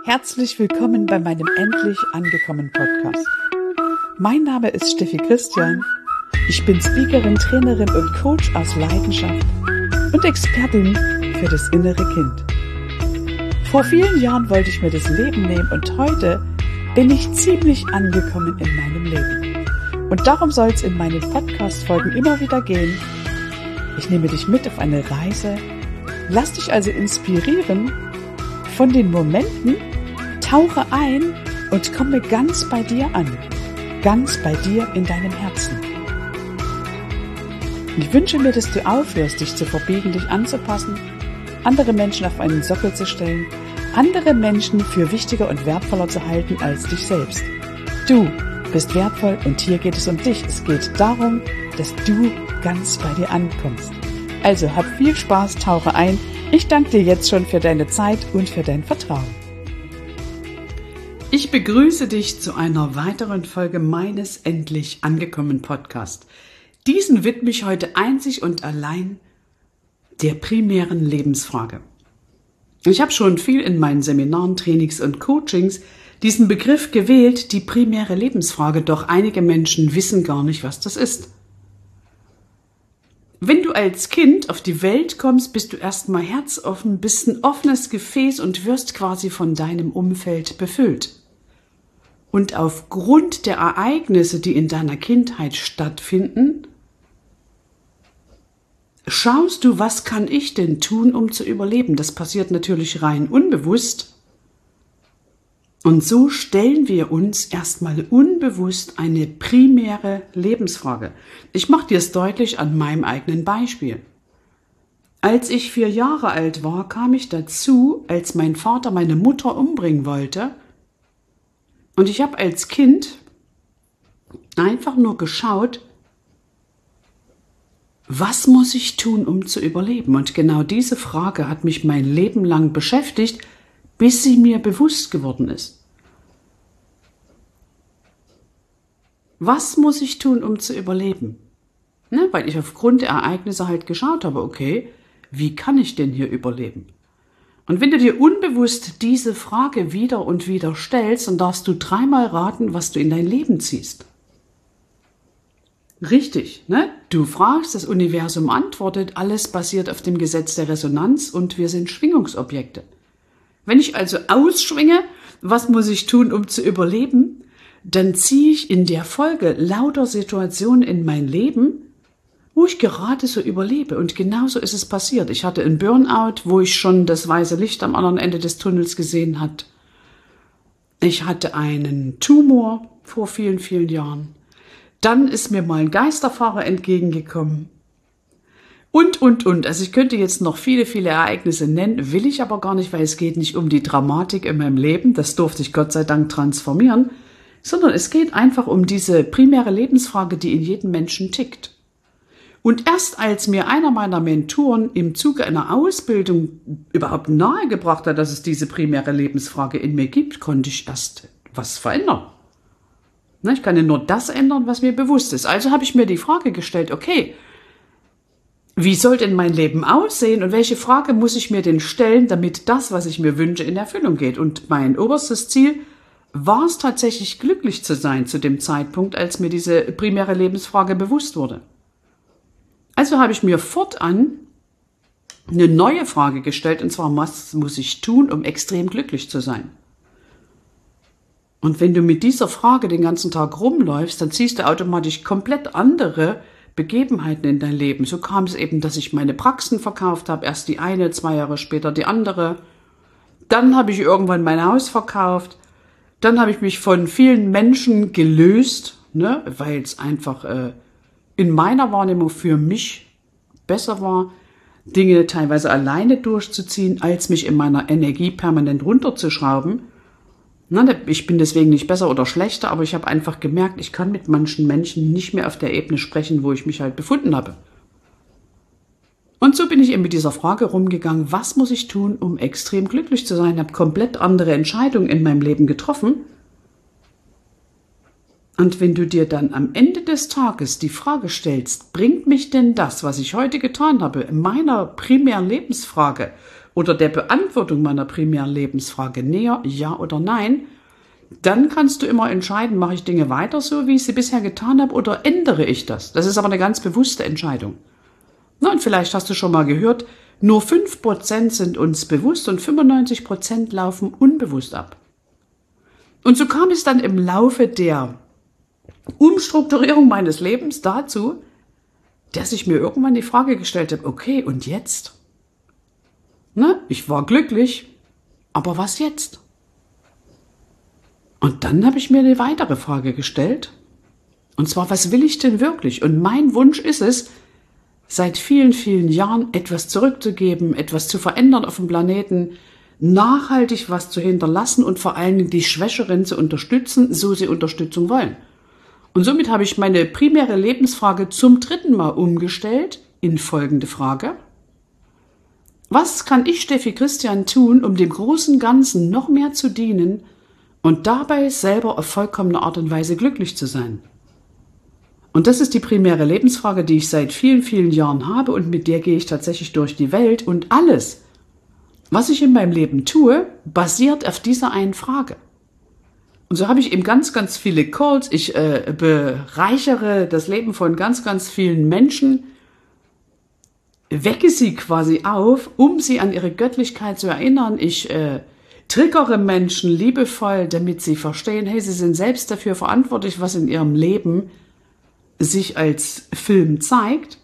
Herzlich willkommen bei meinem Endlich angekommen Podcast. Mein Name ist Steffi Christian. Ich bin Speakerin, Trainerin und Coach aus Leidenschaft und Expertin für das innere Kind. Vor vielen Jahren wollte ich mir das Leben nehmen und heute bin ich ziemlich angekommen in meinem Leben. Und darum soll es in meinen Podcast-Folgen immer wieder gehen. Ich nehme dich mit auf eine Reise, lass dich also inspirieren von den Momenten, tauche ein und komme ganz bei dir an, ganz bei dir in deinem Herzen. Ich wünsche mir, dass du aufhörst, dich zu verbiegen, dich anzupassen, andere Menschen auf einen Sockel zu stellen, andere Menschen für wichtiger und wertvoller zu halten als dich selbst. Du bist wertvoll und hier geht es um dich. Es geht darum, dass du ganz bei dir ankommst. Also hab viel Spaß, tauche ein. Ich danke dir jetzt schon für deine Zeit und für dein Vertrauen. Ich begrüße dich zu einer weiteren Folge meines Endlich angekommen Podcast. Diesen widme ich heute einzig und allein der primären Lebensfrage. Ich habe schon viel in meinen Seminaren, Trainings und Coachings diesen Begriff gewählt, die primäre Lebensfrage, doch einige Menschen wissen gar nicht, was das ist. Wenn du als Kind auf die Welt kommst, bist du erstmal herzoffen, bist ein offenes Gefäß und wirst quasi von deinem Umfeld befüllt. Und aufgrund der Ereignisse, die in deiner Kindheit stattfinden, schaust du, was kann ich denn tun, um zu überleben? Das passiert natürlich rein unbewusst. Und so stellen wir uns erstmal unbewusst eine primäre Lebensfrage. Ich mache dir es deutlich an meinem eigenen Beispiel. Als ich 4 Jahre alt war, kam ich dazu, als mein Vater meine Mutter umbringen wollte. Und ich habe als Kind einfach nur geschaut, was muss ich tun, um zu überleben? Und genau diese Frage hat mich mein Leben lang beschäftigt, bis sie mir bewusst geworden ist. Was muss ich tun, um zu überleben? Ne, weil ich aufgrund der Ereignisse halt geschaut habe, okay, wie kann ich denn hier überleben? Und wenn du dir unbewusst diese Frage wieder und wieder stellst, dann darfst du 3-mal raten, was du in dein Leben ziehst. Richtig, ne? Du fragst, das Universum antwortet, alles basiert auf dem Gesetz der Resonanz und wir sind Schwingungsobjekte. Wenn ich also ausschwinge, was muss ich tun, um zu überleben, dann ziehe ich in der Folge lauter Situationen in mein Leben, wo ich gerade so überlebe. Und genauso ist es passiert. Ich hatte einen Burnout, wo ich schon das weiße Licht am anderen Ende des Tunnels gesehen habe. Ich hatte einen Tumor vor vielen, vielen Jahren. Dann ist mir mal ein Geisterfahrer entgegengekommen. Und. Also ich könnte jetzt noch viele, viele Ereignisse nennen, will ich aber gar nicht, weil es geht nicht um die Dramatik in meinem Leben. Das durfte ich Gott sei Dank transformieren. Sondern es geht einfach um diese primäre Lebensfrage, die in jedem Menschen tickt. Und erst als mir einer meiner Mentoren im Zuge einer Ausbildung überhaupt nahegebracht hat, dass es diese primäre Lebensfrage in mir gibt, konnte ich erst was verändern. Ich kann ja nur das ändern, was mir bewusst ist. Also habe ich mir die Frage gestellt, okay, wie soll denn mein Leben aussehen und welche Frage muss ich mir denn stellen, damit das, was ich mir wünsche, in Erfüllung geht? Und mein oberstes Ziel war es tatsächlich, glücklich zu sein zu dem Zeitpunkt, als mir diese primäre Lebensfrage bewusst wurde. Also habe ich mir fortan eine neue Frage gestellt, und zwar, was muss ich tun, um extrem glücklich zu sein? Und wenn du mit dieser Frage den ganzen Tag rumläufst, dann ziehst du automatisch komplett andere Begebenheiten in dein Leben. So kam es eben, dass ich meine Praxen verkauft habe, erst die eine, 2 Jahre später die andere. Dann habe ich irgendwann mein Haus verkauft. Dann habe ich mich von vielen Menschen gelöst, ne, weil es einfach in meiner Wahrnehmung für mich besser war, Dinge teilweise alleine durchzuziehen, als mich in meiner Energie permanent runterzuschrauben. Ich bin deswegen nicht besser oder schlechter, aber ich habe einfach gemerkt, ich kann mit manchen Menschen nicht mehr auf der Ebene sprechen, wo ich mich halt befunden habe. Und so bin ich eben mit dieser Frage rumgegangen, was muss ich tun, um extrem glücklich zu sein? Ich habe komplett andere Entscheidungen in meinem Leben getroffen. Und wenn du dir dann am Ende des Tages die Frage stellst, bringt mich denn das, was ich heute getan habe, in meiner primären Lebensfrage oder der Beantwortung meiner primären Lebensfrage näher, ja oder nein, dann kannst du immer entscheiden, mache ich Dinge weiter so, wie ich sie bisher getan habe, oder ändere ich das? Das ist aber eine ganz bewusste Entscheidung. Na, und vielleicht hast du schon mal gehört, nur 5% sind uns bewusst und 95% laufen unbewusst ab. Und so kam es dann im Laufe der Umstrukturierung meines Lebens dazu, dass ich mir irgendwann die Frage gestellt habe, okay, und jetzt? Na, ich war glücklich, aber was jetzt? Und dann habe ich mir eine weitere Frage gestellt, und zwar, was will ich denn wirklich? Und mein Wunsch ist es, seit vielen, vielen Jahren etwas zurückzugeben, etwas zu verändern auf dem Planeten, nachhaltig was zu hinterlassen und vor allen Dingen die Schwächeren zu unterstützen, so sie Unterstützung wollen. Und somit habe ich meine primäre Lebensfrage zum 3. Mal umgestellt in folgende Frage. Was kann ich, Steffi Christian, tun, um dem großen Ganzen noch mehr zu dienen und dabei selber auf vollkommene Art und Weise glücklich zu sein? Und das ist die primäre Lebensfrage, die ich seit vielen, vielen Jahren habe, und mit der gehe ich tatsächlich durch die Welt, und alles, was ich in meinem Leben tue, basiert auf dieser einen Frage. Und so habe ich eben ganz, ganz viele Calls. Ich bereichere das Leben von ganz, ganz vielen Menschen, wecke sie quasi auf, um sie an ihre Göttlichkeit zu erinnern. Ich triggere Menschen liebevoll, damit sie verstehen, hey, sie sind selbst dafür verantwortlich, was in ihrem Leben sich als Film zeigt.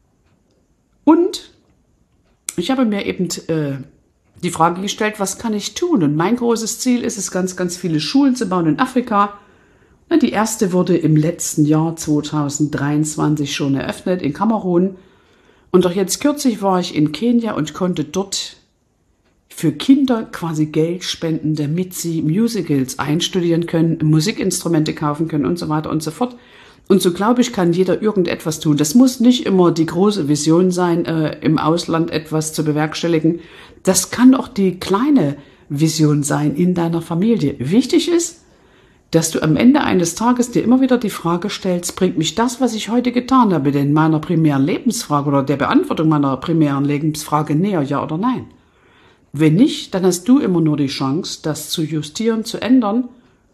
Und ich habe mir eben die Frage gestellt, was kann ich tun? Und mein großes Ziel ist es, ganz, ganz viele Schulen zu bauen in Afrika. Die erste wurde im letzten Jahr 2023 schon eröffnet in Kamerun. Und auch jetzt kürzlich war ich in Kenia und konnte dort für Kinder quasi Geld spenden, damit sie Musicals einstudieren können, Musikinstrumente kaufen können und so weiter und so fort. Und so, glaube ich, kann jeder irgendetwas tun. Das muss nicht immer die große Vision sein, im Ausland etwas zu bewerkstelligen. Das kann auch die kleine Vision sein in deiner Familie. Wichtig ist, dass du am Ende eines Tages dir immer wieder die Frage stellst, bringt mich das, was ich heute getan habe, denn meiner primären Lebensfrage oder der Beantwortung meiner primären Lebensfrage näher, ja oder nein? Wenn nicht, dann hast du immer nur die Chance, das zu justieren, zu ändern,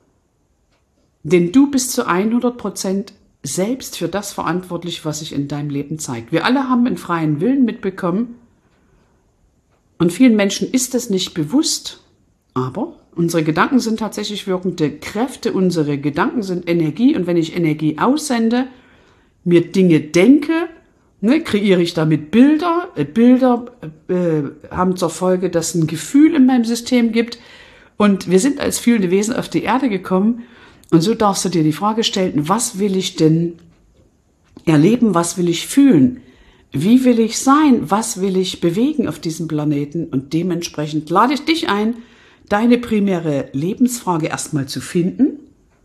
denn du bist zu 100% selbst für das verantwortlich, was sich in deinem Leben zeigt. Wir alle haben einen freien Willen mitbekommen, und vielen Menschen ist das nicht bewusst, aber unsere Gedanken sind tatsächlich wirkende Kräfte, unsere Gedanken sind Energie, und wenn ich Energie aussende, mir Dinge denke, kreiere ich damit Bilder. Bilder haben zur Folge, dass es ein Gefühl in meinem System gibt, und wir sind als fühlende Wesen auf die Erde gekommen. Und so darfst du dir die Frage stellen, was will ich denn erleben, was will ich fühlen, wie will ich sein, was will ich bewegen auf diesem Planeten, und dementsprechend lade ich dich ein, deine primäre Lebensfrage erstmal zu finden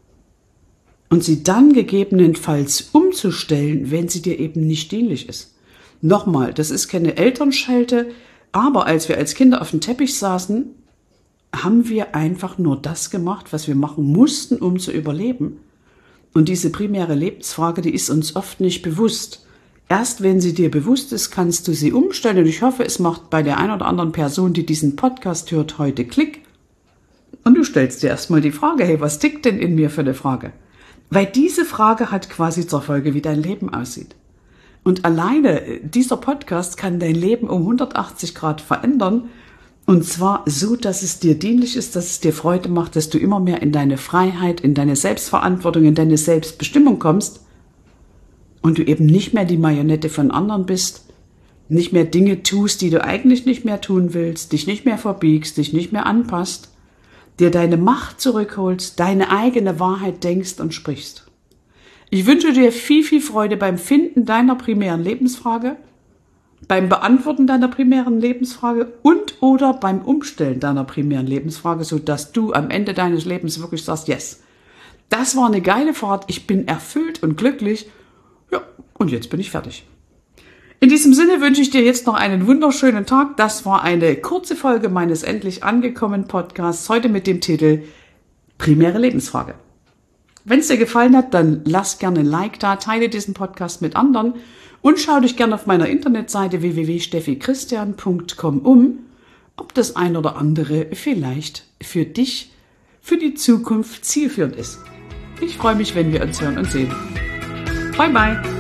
und sie dann gegebenenfalls umzustellen, wenn sie dir eben nicht dienlich ist. Nochmal, das ist keine Elternschelte, aber als wir als Kinder auf dem Teppich saßen, haben wir einfach nur das gemacht, was wir machen mussten, um zu überleben. Und diese primäre Lebensfrage, die ist uns oft nicht bewusst. Erst wenn sie dir bewusst ist, kannst du sie umstellen. Und ich hoffe, es macht bei der einen oder anderen Person, die diesen Podcast hört, heute Klick. Und du stellst dir erstmal die Frage, hey, was tickt denn in mir für eine Frage? Weil diese Frage hat quasi zur Folge, wie dein Leben aussieht. Und alleine dieser Podcast kann dein Leben um 180 Grad verändern. Und zwar so, dass es dir dienlich ist, dass es dir Freude macht, dass du immer mehr in deine Freiheit, in deine Selbstverantwortung, in deine Selbstbestimmung kommst und du eben nicht mehr die Marionette von anderen bist, nicht mehr Dinge tust, die du eigentlich nicht mehr tun willst, dich nicht mehr verbiegst, dich nicht mehr anpasst, dir deine Macht zurückholst, deine eigene Wahrheit denkst und sprichst. Ich wünsche dir viel, viel Freude beim Finden deiner primären Lebensfrage, beim Beantworten deiner primären Lebensfrage und oder beim Umstellen deiner primären Lebensfrage, sodass du am Ende deines Lebens wirklich sagst, yes, das war eine geile Fahrt, ich bin erfüllt und glücklich, ja, und jetzt bin ich fertig. In diesem Sinne wünsche ich dir jetzt noch einen wunderschönen Tag. Das war eine kurze Folge meines endlich angekommenen Podcasts, heute mit dem Titel Primäre Lebensfrage. Wenn es dir gefallen hat, dann lass gerne ein Like da, teile diesen Podcast mit anderen und schau dich gerne auf meiner Internetseite www.steffichristian.com um ob das ein oder andere vielleicht für dich, für die Zukunft zielführend ist. Ich freue mich, wenn wir uns hören und sehen. Bye bye!